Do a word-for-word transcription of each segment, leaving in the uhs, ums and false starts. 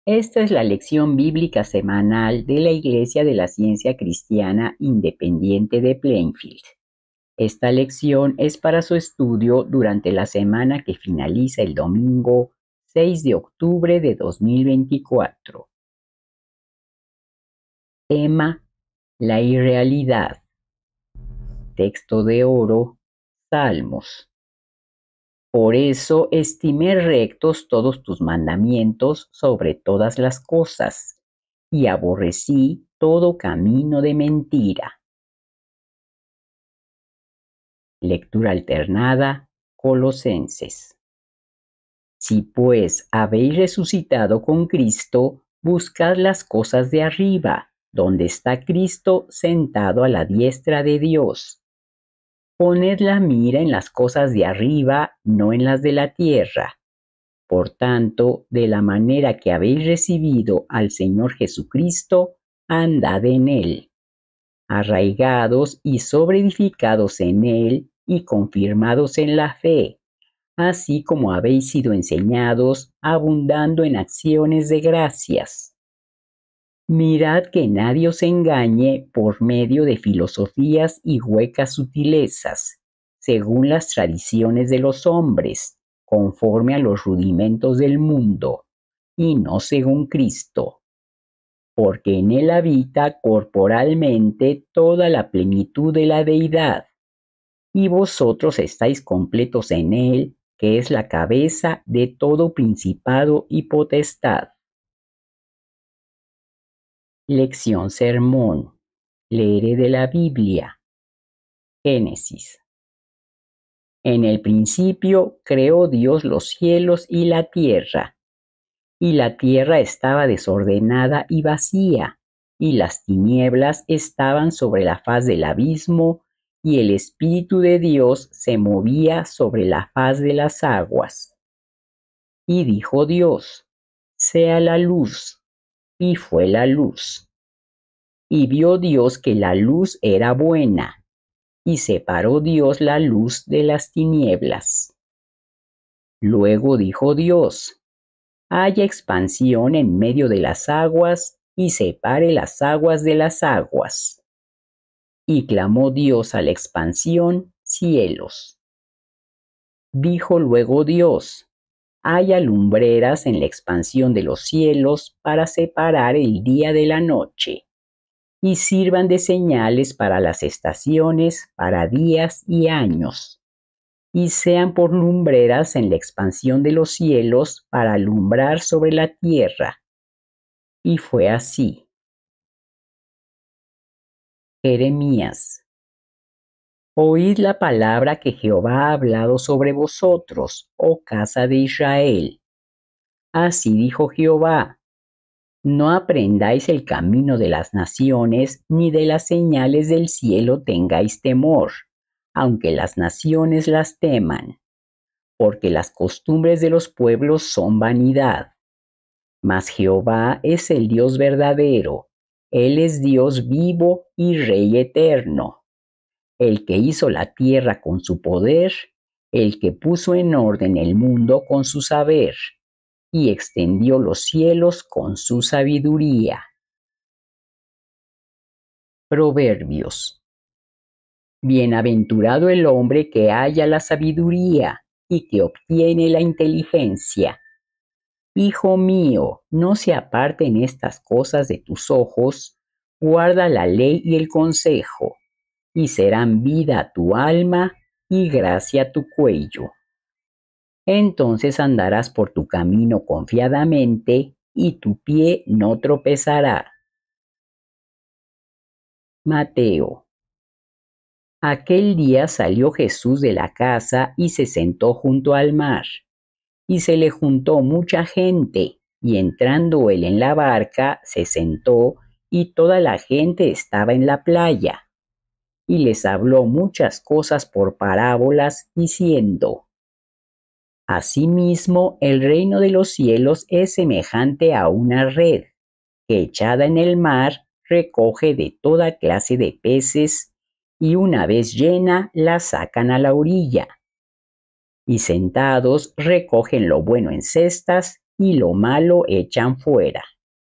Esta es la lección bíblica semanal de la Iglesia de la Ciencia Cristiana Independiente de Plainfield. Esta lección es para su estudio durante la semana que finaliza el domingo seis de octubre de dos mil veinticuatro. Tema: la irrealidad. Texto de oro: Salmos. Por eso estimé rectos todos tus mandamientos sobre todas las cosas, y aborrecí todo camino de mentira. Lectura alternada, Colosenses. Si pues habéis resucitado con Cristo, buscad las cosas de arriba, donde está Cristo sentado a la diestra de Dios. Poned la mira en las cosas de arriba, no en las de la tierra. Por tanto, de la manera que habéis recibido al Señor Jesucristo, andad en Él, arraigados y sobreedificados en Él y confirmados en la fe, así como habéis sido enseñados, abundando en acciones de gracias. Mirad que nadie os engañe por medio de filosofías y huecas sutilezas, según las tradiciones de los hombres, conforme a los rudimentos del mundo, y no según Cristo, porque en él habita corporalmente toda la plenitud de la deidad, y vosotros estáis completos en él, que es la cabeza de todo principado y potestad. Lección sermón. Leeré de la Biblia. Génesis. En el principio creó Dios los cielos y la tierra, y la tierra estaba desordenada y vacía, y las tinieblas estaban sobre la faz del abismo, y el Espíritu de Dios se movía sobre la faz de las aguas. Y dijo Dios: sea la luz, y fue la luz. Y vio Dios que la luz era buena, y separó Dios la luz de las tinieblas. Luego dijo Dios: haya expansión en medio de las aguas, y separe las aguas de las aguas. Y clamó Dios a la expansión: cielos. Dijo luego Dios: haya lumbreras en la expansión de los cielos para separar el día de la noche, y sirvan de señales para las estaciones, para días y años, y sean por lumbreras en la expansión de los cielos para alumbrar sobre la tierra. Y fue así. Jeremías. Oíd la palabra que Jehová ha hablado sobre vosotros, oh casa de Israel. Así dijo Jehová: no aprendáis el camino de las naciones, ni de las señales del cielo tengáis temor, aunque las naciones las teman, porque las costumbres de los pueblos son vanidad. Mas Jehová es el Dios verdadero, Él es Dios vivo y Rey eterno, el que hizo la tierra con su poder, el que puso en orden el mundo con su saber, y extendió los cielos con su sabiduría. Proverbios. Bienaventurado el hombre que halla la sabiduría y que obtiene la inteligencia. Hijo mío, no se aparten estas cosas de tus ojos, guarda la ley y el consejo, y serán vida a tu alma y gracia a tu cuello. Entonces andarás por tu camino confiadamente, y tu pie no tropezará. Mateo. Aquel día salió Jesús de la casa y se sentó junto al mar. Y se le juntó mucha gente, y entrando él en la barca, se sentó, y toda la gente estaba en la playa. Y les habló muchas cosas por parábolas, diciendo: asimismo, el reino de los cielos es semejante a una red, que echada en el mar recoge de toda clase de peces, y una vez llena la sacan a la orilla. Y sentados recogen lo bueno en cestas, y lo malo echan fuera.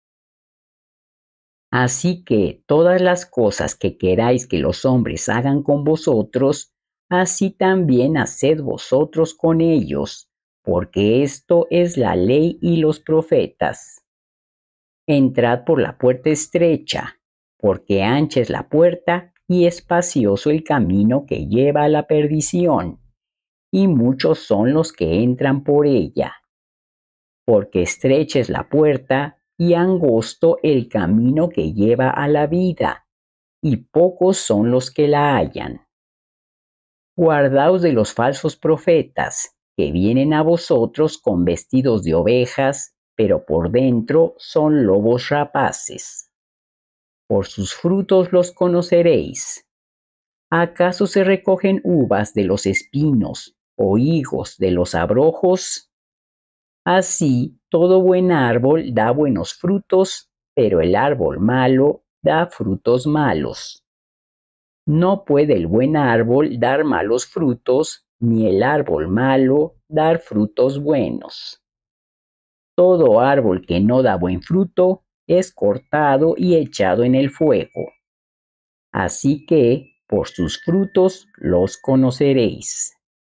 Así que todas las cosas que queráis que los hombres hagan con vosotros, así también haced vosotros con ellos, porque esto es la ley y los profetas. Entrad por la puerta estrecha, porque ancha es la puerta y espacioso el camino que lleva a la perdición, y muchos son los que entran por ella. Porque estrecha es la puerta y angosto el camino que lleva a la vida, y pocos son los que la hallan. Guardaos de los falsos profetas, que vienen a vosotros con vestidos de ovejas, pero por dentro son lobos rapaces. Por sus frutos los conoceréis. ¿Acaso se recogen uvas de los espinos o higos de los abrojos? Así, todo buen árbol da buenos frutos, pero el árbol malo da frutos malos. No puede el buen árbol dar malos frutos, ni el árbol malo dar frutos buenos. Todo árbol que no da buen fruto es cortado y echado en el fuego. Así que, por sus frutos los conoceréis.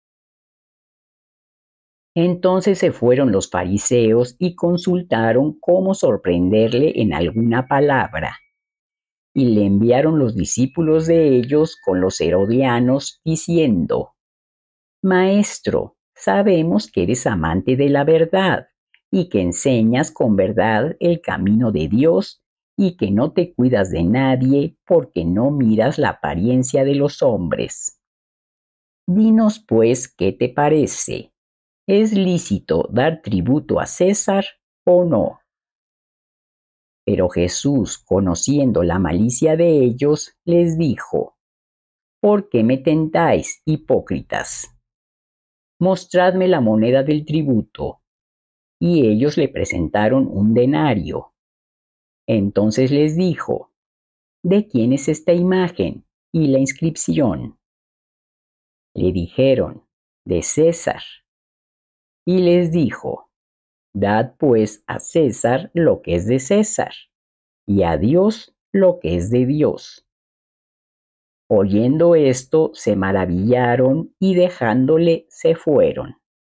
Entonces se fueron los fariseos y consultaron cómo sorprenderle en alguna palabra. Y le enviaron los discípulos de ellos con los herodianos, diciendo: Maestro, sabemos que eres amante de la verdad, y que enseñas con verdad el camino de Dios, y que no te cuidas de nadie, porque no miras la apariencia de los hombres. Dinos pues, ¿qué te parece? ¿Es lícito dar tributo a César o no? Pero Jesús, conociendo la malicia de ellos, les dijo: ¿Por qué me tentáis, hipócritas? Mostradme la moneda del tributo. Y ellos le presentaron un denario. Entonces les dijo: ¿De quién es esta imagen y la inscripción? Le dijeron: de César. Y les dijo: Dad pues a César lo que es de César, y a Dios lo que es de Dios. Oyendo esto, se maravillaron y dejándole se fueron.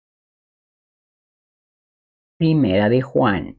Primera de Juan.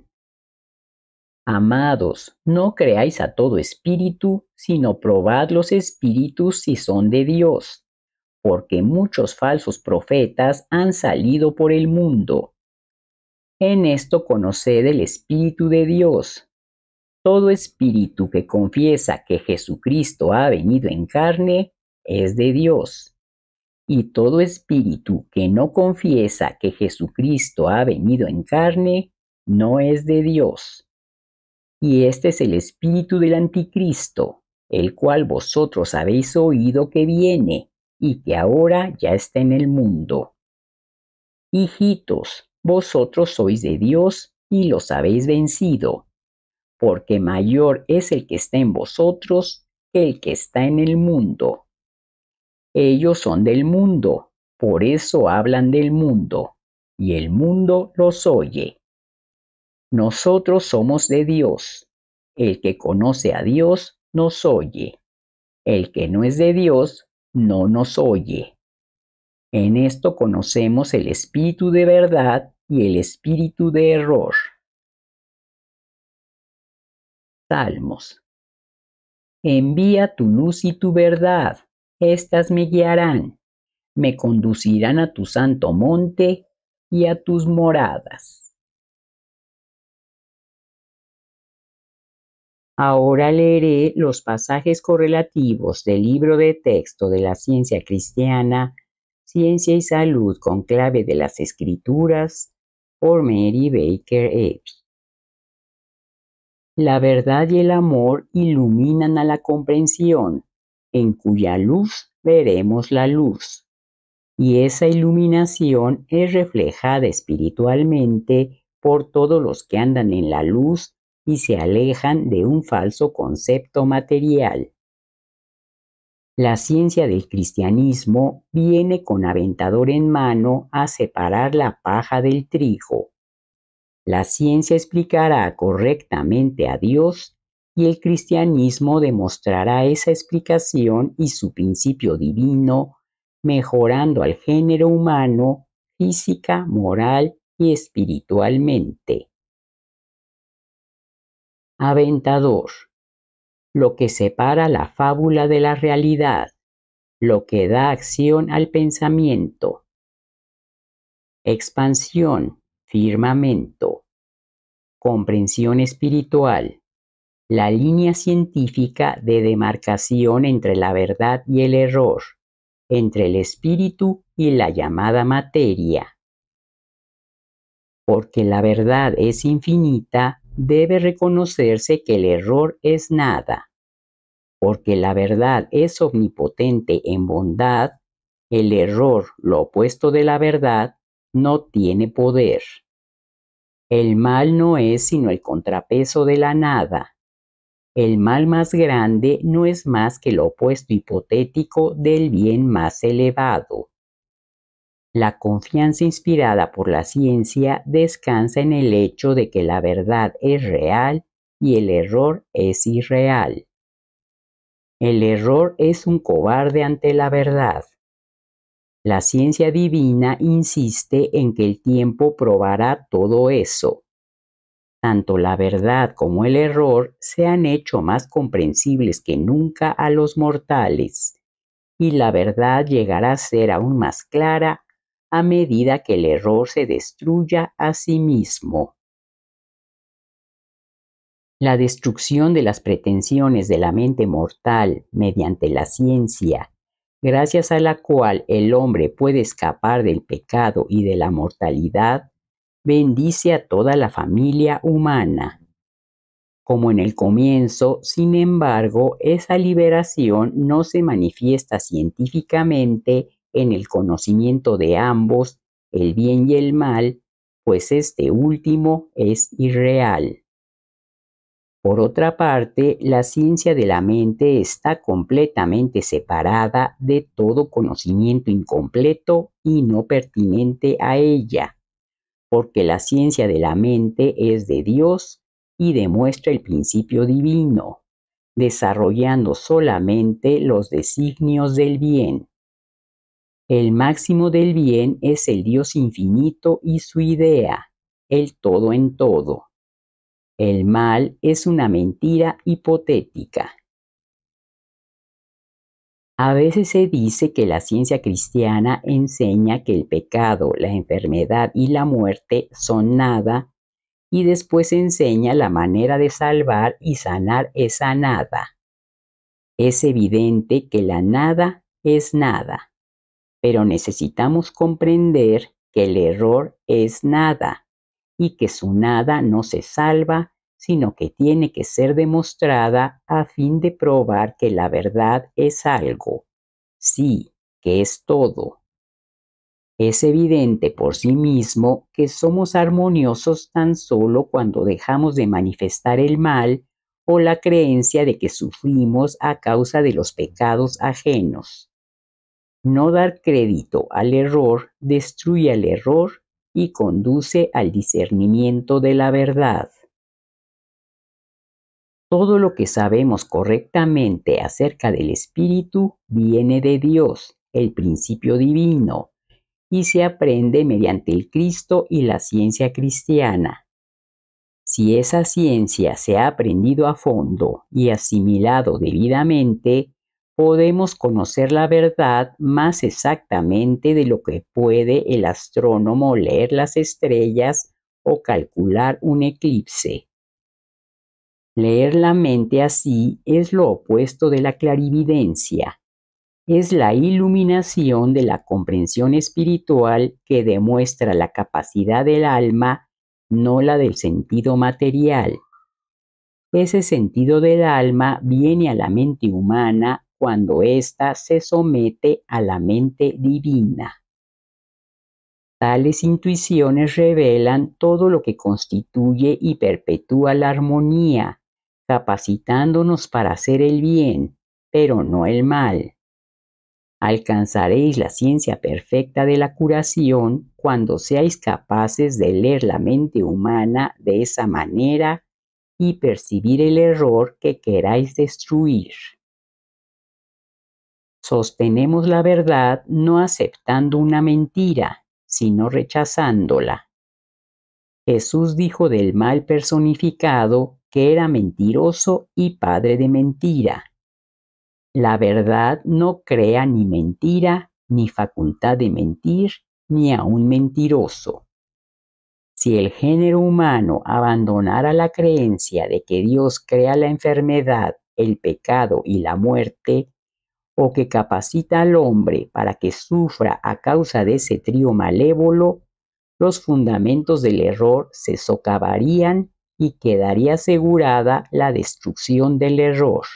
Amados, no creáis a todo espíritu, sino probad los espíritus si son de Dios, porque muchos falsos profetas han salido por el mundo. En esto conoced el Espíritu de Dios. Todo espíritu que confiesa que Jesucristo ha venido en carne es de Dios. Y todo espíritu que no confiesa que Jesucristo ha venido en carne no es de Dios. Y este es el espíritu del anticristo, el cual vosotros habéis oído que viene y que ahora ya está en el mundo. Hijitos, vosotros sois de Dios y los habéis vencido, porque mayor es el que está en vosotros que el que está en el mundo. Ellos son del mundo, por eso hablan del mundo, y el mundo los oye. Nosotros somos de Dios. El que conoce a Dios nos oye. El que no es de Dios no nos oye. En esto conocemos el espíritu de verdad y el espíritu de error. Salmos. Envía tu luz y tu verdad, éstas me guiarán, me conducirán a tu santo monte y a tus moradas. Ahora leeré los pasajes correlativos del libro de texto de la ciencia cristiana, Ciencia y Salud con clave de las Escrituras, por Mary Baker Eddy. La verdad y el amor iluminan a la comprensión, en cuya luz veremos la luz. Y esa iluminación es reflejada espiritualmente por todos los que andan en la luz y se alejan de un falso concepto material. La ciencia del cristianismo viene con aventador en mano a separar la paja del trigo. La ciencia explicará correctamente a Dios y el cristianismo demostrará esa explicación y su principio divino, mejorando al género humano física, moral y espiritualmente. Aventador. Lo que separa la fábula de la realidad, lo que da acción al pensamiento. Expansión, firmamento. Comprensión espiritual. La línea científica de demarcación entre la verdad y el error, entre el espíritu y la llamada materia. Porque la verdad es infinita, debe reconocerse que el error es nada. Porque la verdad es omnipotente en bondad, el error, lo opuesto de la verdad, no tiene poder. El mal no es sino el contrapeso de la nada. El mal más grande no es más que lo opuesto hipotético del bien más elevado. La confianza inspirada por la ciencia descansa en el hecho de que la verdad es real y el error es irreal. El error es un cobarde ante la verdad. La ciencia divina insiste en que el tiempo probará todo eso. Tanto la verdad como el error se han hecho más comprensibles que nunca a los mortales, y la verdad llegará a ser aún más clara a medida que el error se destruya a sí mismo. La destrucción de las pretensiones de la mente mortal mediante la ciencia, gracias a la cual el hombre puede escapar del pecado y de la mortalidad, bendice a toda la familia humana. Como en el comienzo, sin embargo, esa liberación no se manifiesta científicamente en el conocimiento de ambos, el bien y el mal, pues este último es irreal. Por otra parte, la ciencia de la mente está completamente separada de todo conocimiento incompleto y no pertinente a ella, porque la ciencia de la mente es de Dios y demuestra el principio divino, desarrollando solamente los designios del bien. El máximo del bien es el Dios infinito y su idea, el todo en todo. El mal es una mentira hipotética. A veces se dice que la ciencia cristiana enseña que el pecado, la enfermedad y la muerte son nada, y después enseña la manera de salvar y sanar esa nada. Es evidente que la nada es nada, pero necesitamos comprender que el error es nada y que su nada no se salva, sino que tiene que ser demostrada a fin de probar que la verdad es algo, sí, que es todo. Es evidente por sí mismo que somos armoniosos tan solo cuando dejamos de manifestar el mal o la creencia de que sufrimos a causa de los pecados ajenos. No dar crédito al error destruye el error y conduce al discernimiento de la verdad. Todo lo que sabemos correctamente acerca del Espíritu viene de Dios, el principio divino, y se aprende mediante el Cristo y la ciencia cristiana. Si esa ciencia se ha aprendido a fondo y asimilado debidamente, podemos conocer la verdad más exactamente de lo que puede el astrónomo leer las estrellas o calcular un eclipse. Leer la mente así es lo opuesto de la clarividencia. Es la iluminación de la comprensión espiritual que demuestra la capacidad del alma, no la del sentido material. Ese sentido del alma viene a la mente humana cuando ésta se somete a la mente divina. Tales intuiciones revelan todo lo que constituye y perpetúa la armonía, capacitándonos para hacer el bien, pero no el mal. Alcanzaréis la ciencia perfecta de la curación cuando seáis capaces de leer la mente humana de esa manera y percibir el error que queráis destruir. Sostenemos la verdad no aceptando una mentira, sino rechazándola. Jesús dijo del mal personificado que era mentiroso y padre de mentira. La verdad no crea ni mentira, ni facultad de mentir, ni a un mentiroso. Si el género humano abandonara la creencia de que Dios crea la enfermedad, el pecado y la muerte, o que capacita al hombre para que sufra a causa de ese trío malévolo, los fundamentos del error se socavarían y quedaría asegurada la destrucción del error.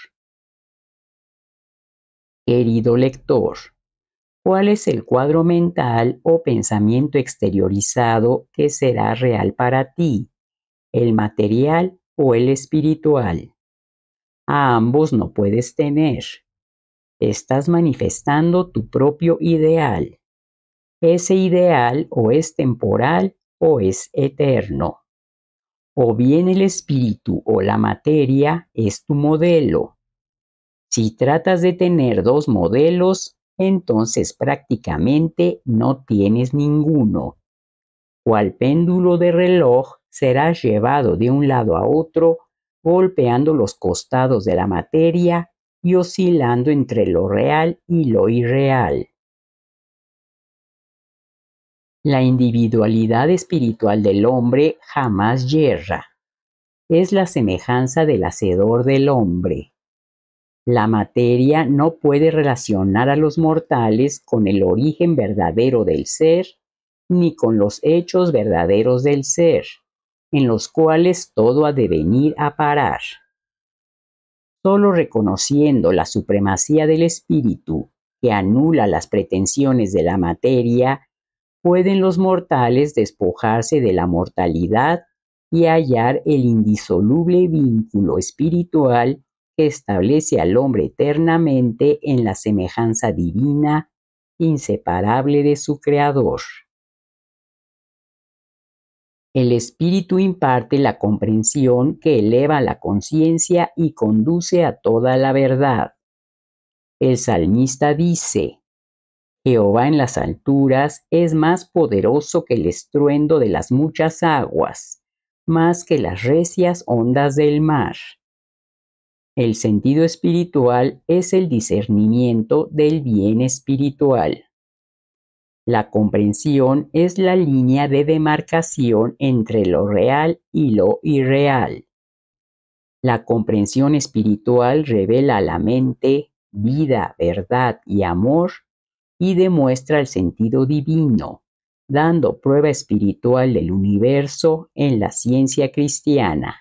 Querido lector, ¿cuál es el cuadro mental o pensamiento exteriorizado que será real para ti, el material o el espiritual? A ambos no puedes tener. Estás manifestando tu propio ideal. Ese ideal o es temporal o es eterno. O bien el espíritu o la materia es tu modelo. Si tratas de tener dos modelos, entonces prácticamente no tienes ninguno. Cual péndulo de reloj serás llevado de un lado a otro, golpeando los costados de la materia y oscilando entre lo real y lo irreal. La individualidad espiritual del hombre jamás yerra. Es la semejanza del hacedor del hombre. La materia no puede relacionar a los mortales con el origen verdadero del ser, ni con los hechos verdaderos del ser, en los cuales todo ha de venir a parar. Solo reconociendo la supremacía del espíritu, que anula las pretensiones de la materia, pueden los mortales despojarse de la mortalidad y hallar el indisoluble vínculo espiritual que establece al hombre eternamente en la semejanza divina, inseparable de su Creador. El Espíritu imparte la comprensión que eleva la conciencia y conduce a toda la verdad. El salmista dice: Jehová en las alturas es más poderoso que el estruendo de las muchas aguas, más que las recias ondas del mar. El sentido espiritual es el discernimiento del bien espiritual. La comprensión es la línea de demarcación entre lo real y lo irreal. La comprensión espiritual revela a la mente vida, verdad y amor y demuestra el sentido divino, dando prueba espiritual del universo en la ciencia cristiana.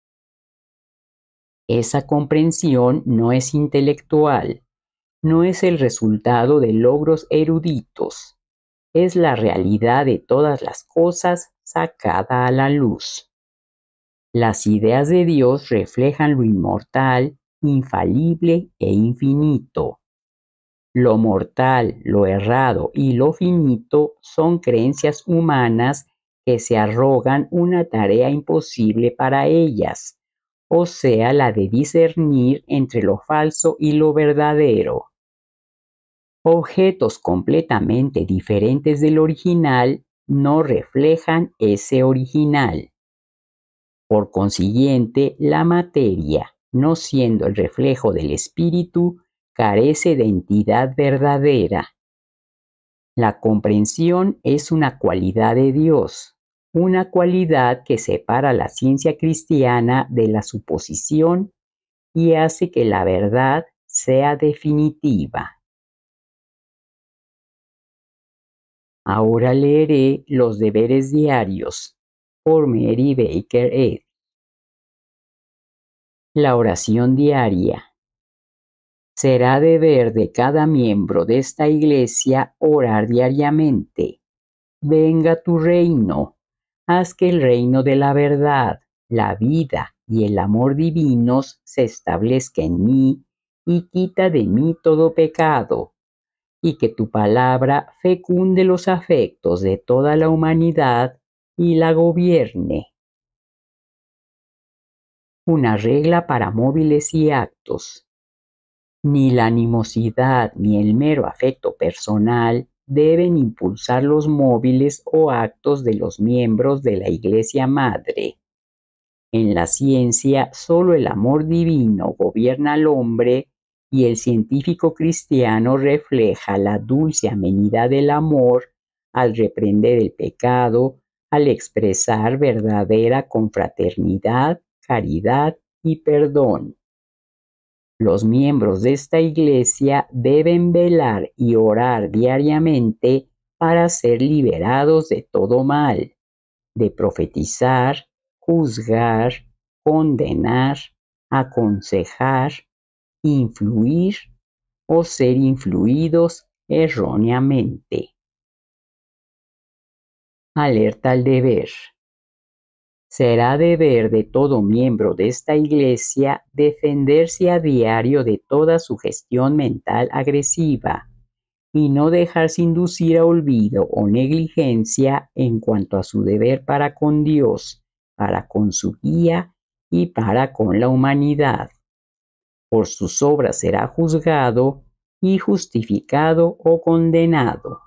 Esa comprensión no es intelectual, no es el resultado de logros eruditos, es la realidad de todas las cosas sacada a la luz. Las ideas de Dios reflejan lo inmortal, infalible e infinito. Lo mortal, lo errado y lo finito son creencias humanas que se arrogan una tarea imposible para ellas, o sea, la de discernir entre lo falso y lo verdadero. Objetos completamente diferentes del original no reflejan ese original. Por consiguiente, la materia, no siendo el reflejo del espíritu, carece de entidad verdadera. La comprensión es una cualidad de Dios, una cualidad que separa la ciencia cristiana de la suposición y hace que la verdad sea definitiva. Ahora leeré los deberes diarios por Mary Baker Eddy. La oración diaria. Será deber de cada miembro de esta iglesia orar diariamente. Venga tu reino, haz que el reino de la verdad, la vida y el amor divinos se establezca en mí y quita de mí todo pecado, y que tu palabra fecunde los afectos de toda la humanidad y la gobierne. Una regla para móviles y actos. Ni la animosidad ni el mero afecto personal deben impulsar los móviles o actos de los miembros de la Iglesia Madre. En la ciencia, solo el amor divino gobierna al hombre y el científico cristiano refleja la dulce amenidad del amor al reprender el pecado, al expresar verdadera confraternidad, caridad y perdón. Los miembros de esta iglesia deben velar y orar diariamente para ser liberados de todo mal, de profetizar, juzgar, condenar, aconsejar, influir o ser influidos erróneamente. Alerta al deber. Será deber de todo miembro de esta iglesia defenderse a diario de toda sugestión mental agresiva y no dejarse inducir a olvido o negligencia en cuanto a su deber para con Dios, para con su guía y para con la humanidad. Por sus obras será juzgado y justificado o condenado.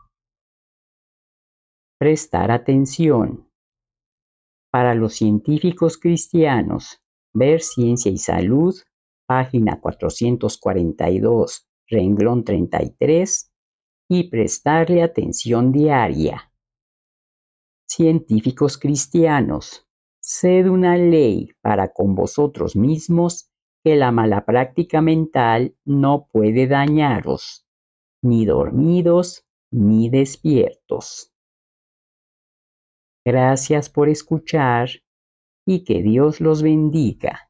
Prestar atención. Para los científicos cristianos, ver Ciencia y Salud, página cuatrocientos cuarenta y dos, renglón treinta y tres, y prestarle atención diaria. Científicos cristianos, sed una ley para con vosotros mismos que la mala práctica mental no puede dañaros, ni dormidos ni despiertos. Gracias por escuchar y que Dios los bendiga.